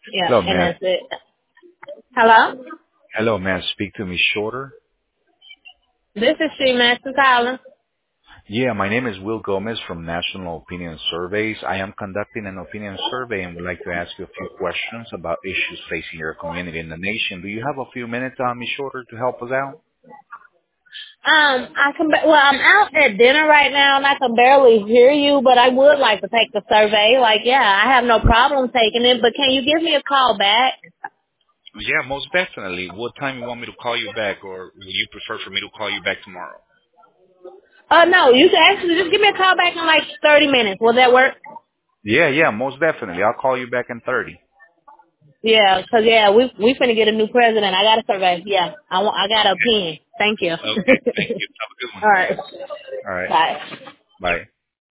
Yeah, Hello, and man. that's it. Hello? Hello, man. Speak to me shorter. This is she, Master Collins. Yeah, my name is Will Gomez from National Opinion Surveys. I am conducting an opinion survey and would like to ask you a few questions about issues facing your community in the nation. Do you have a few minutes on me shorter to help us out? I'm out at dinner right now and I can barely hear you, but I would like to take the survey. Like, yeah, I have no problem taking it, but can you give me a call back? Yeah, most definitely. What time you want me to call you back, or would you prefer for me to call you back tomorrow? No, you can actually just give me a call back in like 30 minutes. Will that work? Yeah, most definitely. I'll call you back in 30. Yeah, 'cause yeah, we finna get a new president. I got a survey. Yeah, I got a Okay. opinion. Thank you. Okay. Thank you. Have a good one. All right. All right. Bye. Bye.